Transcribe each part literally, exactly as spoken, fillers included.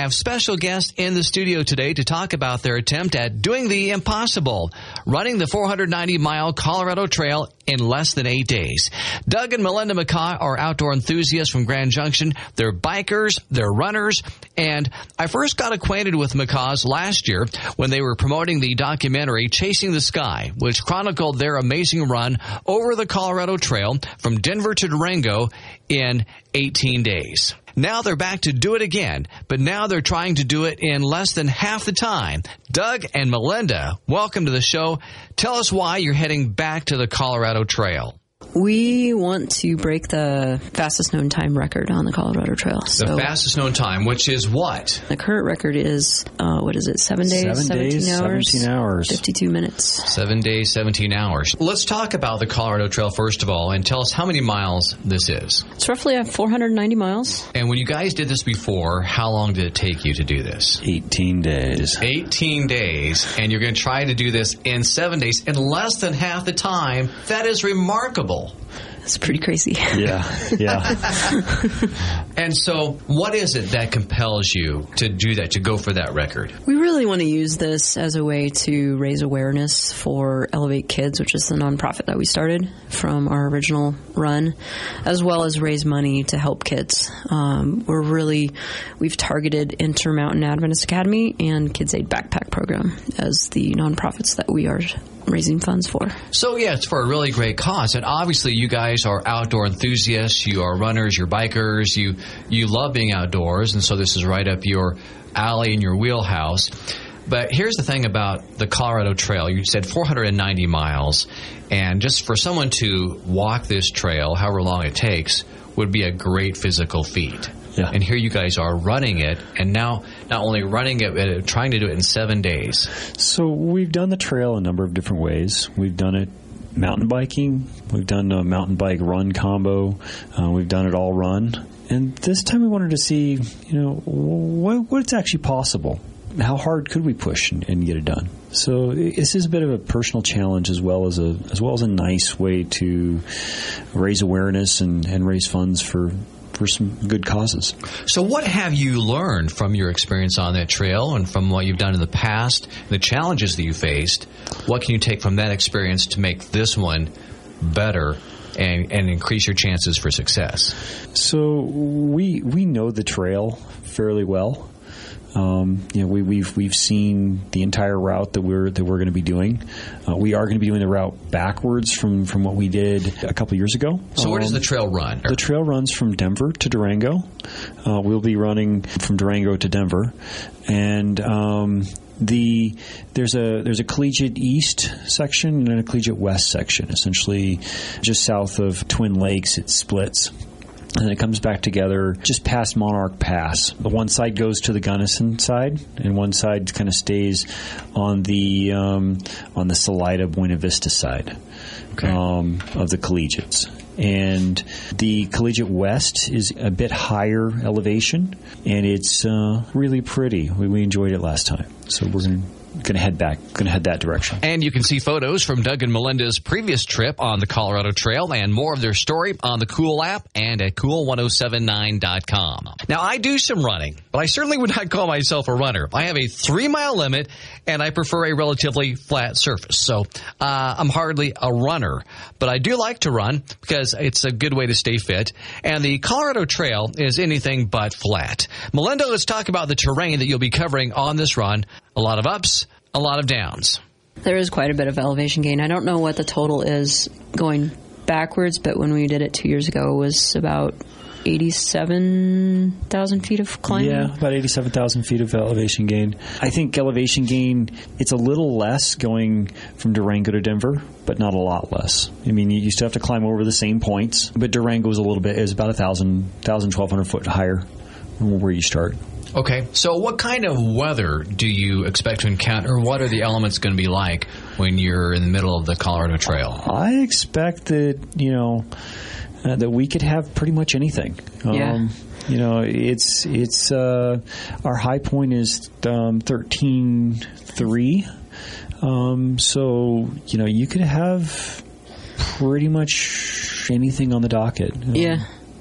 have special guests in the studio today to talk about their attempt at doing the impossible, running the four hundred ninety mile Colorado Trail in less than eight days. Doug and Melinda McCaw are outdoor enthusiasts from Grand Junction. They're bikers, they're runners, and I first got acquainted with McCaws last year when they were promoting the documentary Chasing the Sky, which chronicled their amazing run over the Colorado Trail from Denver to Durango in eighteen days. Now they're back to do it again, but now they're trying to do it in less than half the time. Doug and Melinda, welcome to the show. Tell us why you're heading back to the Colorado Trail. We want to break the fastest known time record on the Colorado Trail. The so fastest known time, which is what? The current record is, uh, what is it, seven days, seven seventeen days, hours? seventeen hours. fifty-two minutes. Seven days, seventeen hours. Let's talk about the Colorado Trail first of all, and tell us how many miles this is. It's roughly at four hundred ninety miles. And when you guys did this before, how long did it take you to do this? eighteen days. eighteen days, and you're going to try to do this in seven days in less than half the time. That is remarkable. It's pretty crazy. Yeah, yeah. And so what is it that compels you to do that, to go for that record? We really want to use this as a way to raise awareness for Elevate Kids, which is the nonprofit that we started from our original run, as well as raise money to help kids. Um, we're really, we've targeted Intermountain Adventist Academy and Kids Aid Backpack Program as the nonprofits that we are raising funds for. So, yeah, it's for a really great cause. And obviously, you guys are outdoor enthusiasts. You are runners. You're bikers. You you love being outdoors. And so this is right up your alley and your wheelhouse. But here's the thing about the Colorado Trail. You said four hundred ninety miles. And just for someone to walk this trail, however long it takes, would be a great physical feat. Yeah. And here you guys are running it, and now not only running it, but trying to do it in seven days. So we've done the trail a number of different ways. We've done it mountain biking. We've done a mountain bike run combo. Uh, we've done it all run. And this time we wanted to see, you know, what, what's actually possible. How hard could we push and, and get it done? So this is a bit of a personal challenge as well as a as well as a nice way to raise awareness and, and raise funds for for some good causes. So what have you learned from your experience on that trail and from what you've done in the past, the challenges that you faced? What can you take from that experience to make this one better and, and increase your chances for success? So we we know the trail fairly well. Um, you know, we, we've we've seen the entire route that we're that we're going to be doing. Uh, we are going to be doing the route backwards from, from what we did a couple years ago. So where does um, the trail run? The trail runs from Denver to Durango. Uh, we'll be running from Durango to Denver, and um, the there's a there's a collegiate east section and a collegiate west section. Essentially, just south of Twin Lakes, it splits. And then it comes back together just past Monarch Pass. The one side goes to the Gunnison side, and one side kind of stays on the um, on the Salida Buena Vista side okay. um, of the collegiates. And the Collegiate West is a bit higher elevation, and it's uh, really pretty. We, we enjoyed it last time, so we're going to. Going to head back, going to head that direction. And you can see photos from Doug and Melinda's previous trip on the Colorado Trail and more of their story on the Cool app and at cool ten seventy-nine dot com. Now, I do some running, but I certainly would not call myself a runner. I have a three-mile limit, and I prefer a relatively flat surface. So uh, I'm hardly a runner, but I do like to run because it's a good way to stay fit. And the Colorado Trail is anything but flat. Melinda, let's talk about the terrain that you'll be covering on this run. A lot of ups, a lot of downs. There is quite a bit of elevation gain. I don't know what the total is going backwards, but when we did it two years ago, it was about eighty-seven thousand feet of climbing. Yeah, about eighty-seven thousand feet of elevation gain. I think elevation gain, it's a little less going from Durango to Denver, but not a lot less. I mean, you still have to climb over the same points, but Durango is a little bit, is about one thousand, twelve hundred foot higher from where you start. Okay, so what kind of weather do you expect to encounter? What are the elements going to be like when you're in the middle of the Colorado Trail? I expect that, you know, uh, that we could have pretty much anything. Yeah. Um, you know, it's, it's, uh, our high point is um, thirteen three. Um, so, you know, you could have pretty much anything on the docket. Yeah.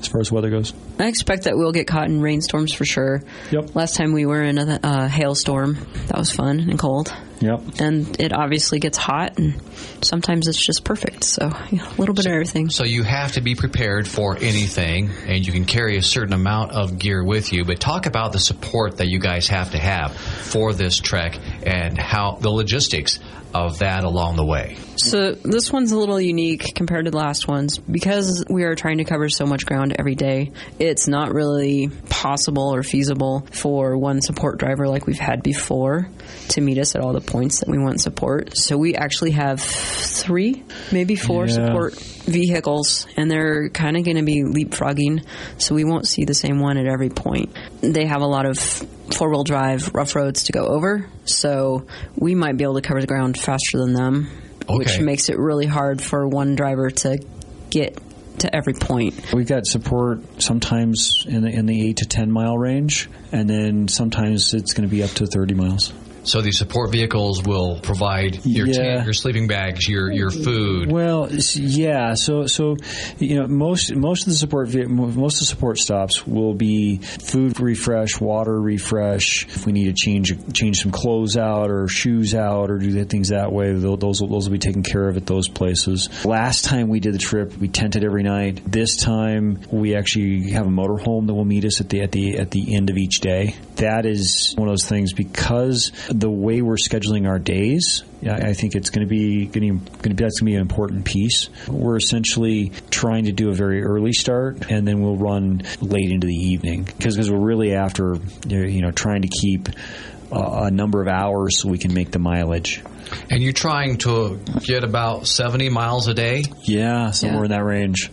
as far as weather goes. I expect that we'll get caught in rainstorms for sure. Yep. Last time we were in a uh, hailstorm. That was fun and cold. Yep. And it obviously gets hot, and sometimes it's just perfect. So yeah, a little bit so, of everything. So you have to be prepared for anything, and you can carry a certain amount of gear with you. But talk about the support that you guys have to have for this trek and how the logistics of that along the way. So this one's a little unique compared to the last ones. Because we are trying to cover so much ground every day, it's not really possible or feasible for one support driver like we've had before to meet us at all the points that we want support. So we actually have three, maybe four yeah. support vehicles, and they're kind of going to be leapfrogging, so we won't see the same one at every point. They have a lot of four-wheel drive rough roads to go over, so we might be able to cover the ground faster than them, okay. which makes it really hard for one driver to get to every point. We've got support sometimes in the in the eight to ten mile range, and then sometimes it's going to be up to thirty miles. So these support vehicles will provide your yeah. tent, your sleeping bags, your your food. Well, yeah. So so you know most most of the support most of the support stops will be food refresh, water refresh. If we need to change change some clothes out or shoes out or do things that way, those will, those will be taken care of at those places. Last time we did the trip, we tented every night. This time we actually have a motorhome that will meet us at the at the at the end of each day. That is one of those things because the way we're scheduling our days, I think it's going to be going to be that's going to be an important piece. We're essentially trying to do a very early start, and then we'll run late into the evening because because we're really after you know trying to keep a, a number of hours so we can make the mileage. And you're trying to get about seventy miles a day? Yeah, somewhere yeah. in that range.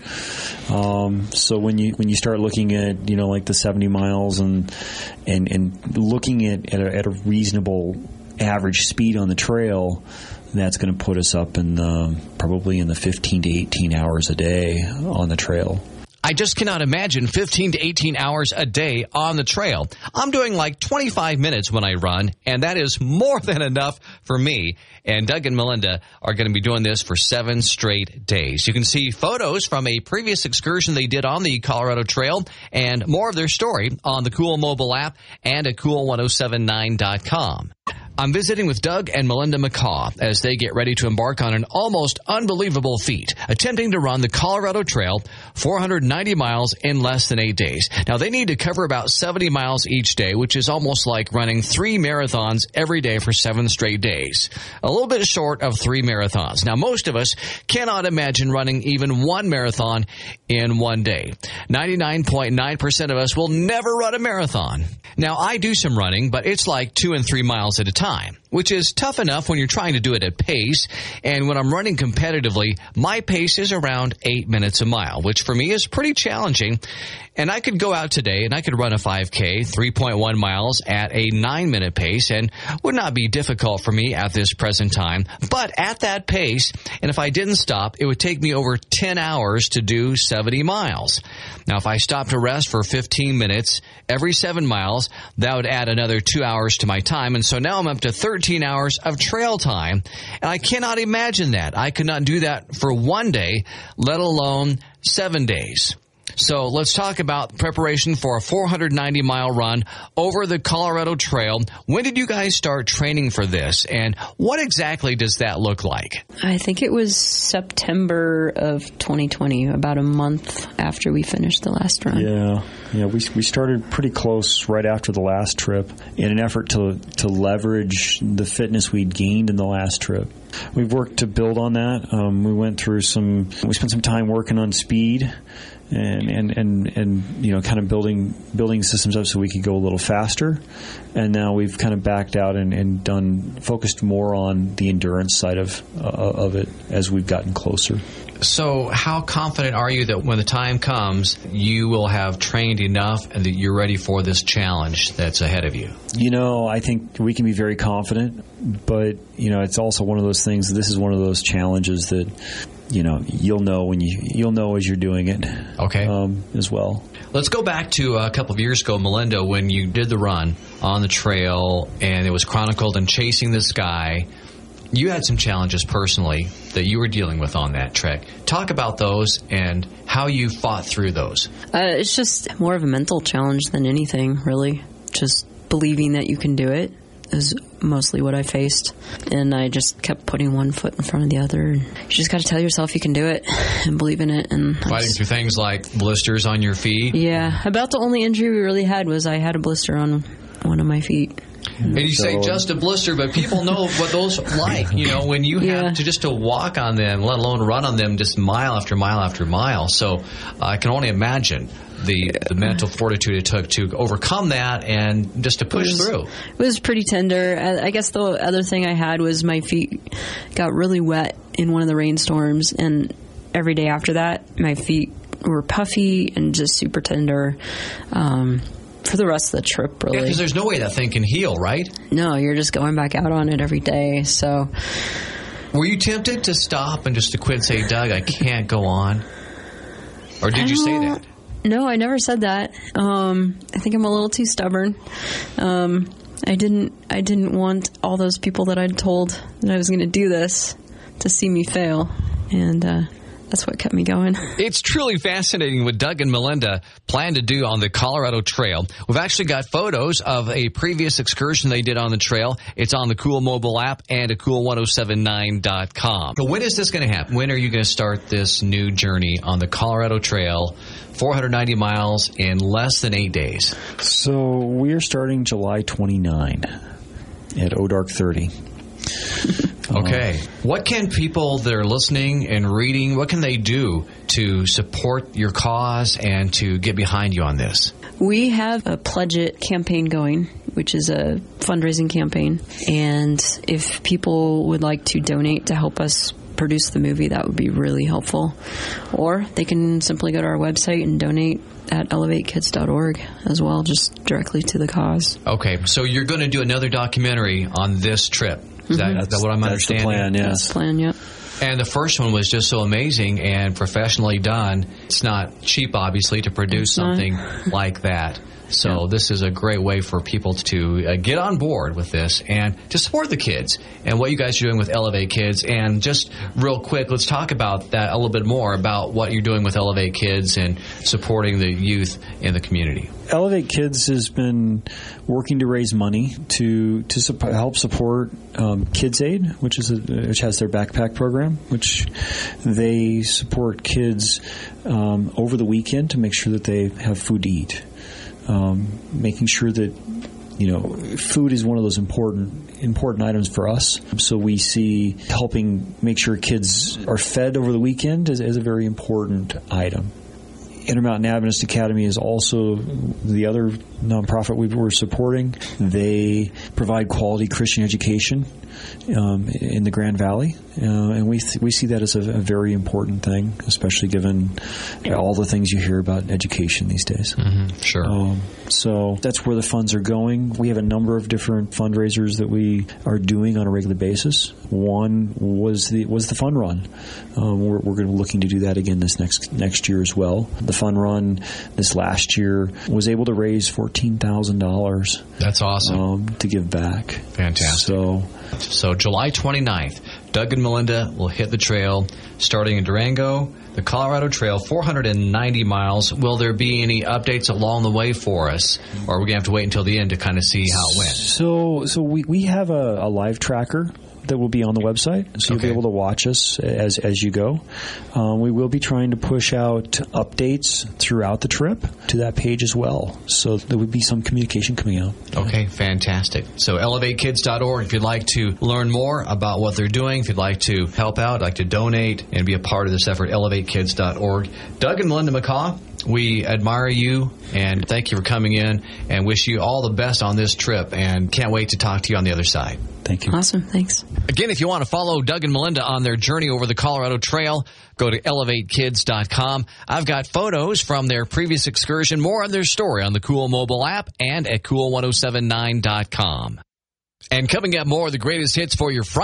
Um, so when you when you start looking at you know like the seventy miles and and and looking at at a, at a reasonable average speed on the trail, that's going to put us up in the probably in the fifteen to eighteen hours a day on the trail. I just cannot imagine fifteen to eighteen hours a day on the trail. I'm doing like twenty-five minutes when I run, and that is more than enough for me. And Doug and Melinda are going to be doing this for seven straight days. You can see photos from a previous excursion they did on the Colorado Trail and more of their story on the Cool mobile app and at cool ten seventy-nine dot com. I'm visiting with Doug and Melinda McCaw as they get ready to embark on an almost unbelievable feat, attempting to run the Colorado Trail four hundred ninety miles in less than eight days. Now, they need to cover about seventy miles each day, which is almost like running three marathons every day for seven straight days. A little bit short of three marathons. Now, most of us cannot imagine running even one marathon in one day. ninety-nine point nine percent of us will never run a marathon. Now, I do some running, but it's like two and three miles at a time, which is tough enough when you're trying to do it at pace. And when I'm running competitively, my pace is around eight minutes a mile, which for me is pretty challenging. And I could go out today and I could run a five K, three point one miles at a nine minute pace, and would not be difficult for me at this present time. But at that pace, and if I didn't stop, it would take me over ten hours to do seventy miles. Now, if I stopped to rest for fifteen minutes every seven miles, that would add another two hours to my time. And so now I'm up to thirteen hours of trail time. And I cannot imagine that. I could not do that for one day, let alone seven days. So let's talk about preparation for a four hundred ninety mile run over the Colorado Trail. When did you guys start training for this, and what exactly does that look like? I think it was September of twenty twenty, about a month after we finished the last run. Yeah, yeah, we we started pretty close right after the last trip in an effort to to leverage the fitness we'd gained in the last trip. We've worked to build on that. Um, we went through some, we spent some time working on speed. And, and, and, and, you know, kind of building building systems up so we could go a little faster. And now we've kind of backed out and, and done focused more on the endurance side of uh, of it as we've gotten closer. So how confident are you that when the time comes, you will have trained enough and that you're ready for this challenge that's ahead of you? You know, I think we can be very confident, but, you know, it's also one of those things, this is one of those challenges that, you know, you'll know when you, you'll know as you're doing it. Okay. Um, as well. Let's go back to a couple of years ago, Melinda, when you did the run on the trail and it was chronicled in Chasing the Sky. You had some challenges personally that you were dealing with on that trek. Talk about those and how you fought through those. Uh, it's just more of a mental challenge than anything, really. Just believing that you can do it is mostly what I faced. And I just kept putting one foot in front of the other. And you just got to tell yourself you can do it and believe in it. And fighting through things like blisters on your feet. Yeah. About the only injury we really had was I had a blister on one of my feet. And you say just a blister, but people know what those are like. You know, when you have Yeah. to just to walk on them, let alone run on them just mile after mile after mile. So uh, I can only imagine the, the mental fortitude it took to overcome that and just to push It was- through. It was pretty tender. I I guess the other thing I had was my feet got really wet in one of the rainstorms, and every day after that, my feet were puffy and just super tender um, for the rest of the trip, Yeah, really. because there's no way that thing can heal, right? No, you're just going back out on it every day. So Were you tempted to stop and just to quit and say, Doug, I can't go on? Or did I you say don't- that? No, I never said that. Um, I think I'm a little too stubborn. Um, I didn't. I didn't want all those people that I'd told that I was going to do this to see me fail, and uh, that's what kept me going. It's truly fascinating what Doug and Melinda plan to do on the Colorado Trail. We've actually got photos of a previous excursion they did on the trail. It's on the Cool mobile app and at cool ten seventy-nine dot com. So when is this going to happen? When are you going to start this new journey on the Colorado Trail, four hundred ninety miles in less than eight days? So we are starting July twenty-ninth at O Dark thirty. Okay. What can people that are listening and reading, what can they do to support your cause and to get behind you on this? We have a Pledge It campaign going, which is a fundraising campaign. And if people would like to donate to help us produce the movie, that would be really helpful. Or they can simply go to our website and donate at elevate kids dot org as well, just directly to the cause. Okay, so you're going to do another documentary on this trip. Is that, is that what I'm That's the understanding? plan, yes. That's the plan, yep. And the first one was just so amazing and professionally done. It's not cheap, obviously, to produce It's not. something like that. So this is a great way for people to uh, get on board with this and to support the kids and what you guys are doing with Elevate Kids. And just real quick, let's talk about that a little bit more, about what you're doing with Elevate Kids and supporting the youth in the community. Elevate Kids has been working to raise money to to sup- help support um, Kids Aid, which is a, which has their backpack program, which they support kids um, over the weekend to make sure that they have food to eat. Um, making sure that, you know, food is one of those important important items for us. So we see helping make sure kids are fed over the weekend is, is a very important item. Intermountain Adventist Academy is also the other nonprofit we were supporting. They provide quality Christian education um, in the Grand Valley, uh, and we th- we see that as a, a very important thing, especially given all the things you hear about education these days. Mm-hmm. Sure. Um, so that's where the funds are going. We have a number of different fundraisers that we are doing on a regular basis. One was the was the fun run. Um, we're we're going to be looking to do that again this next next year as well. The fun run this last year was able to raise fourteen thousand dollars. That's awesome. Um, to give back. Fantastic. So. So July twenty-ninth, Doug and Melinda will hit the trail starting in Durango, the Colorado Trail, four hundred ninety miles. Will there be any updates along the way for us, or are we going to have to wait until the end to kind of see how it went? So, so we, we have a, a live tracker that will be on the website, so you'll Okay. be able to watch us as as you go. Um, we will be trying to push out updates throughout the trip to that page as well, so there would be some communication coming out. Okay, fantastic. So elevate kids dot org if you'd like to learn more about what they're doing, if you'd like to help out, like to donate and be a part of this effort, elevate kids dot org. Doug and Melinda McCaw, we admire you and thank you for coming in and wish you all the best on this trip and can't wait to talk to you on the other side. Thank you. Awesome, thanks. Again, if you want to follow Doug and Melinda on their journey over the Colorado Trail, go to elevate kids dot com. I've got photos from their previous excursion, more on their story on the Cool mobile app and at cool ten seventy-nine dot com. And coming up, more of the greatest hits for your Friday.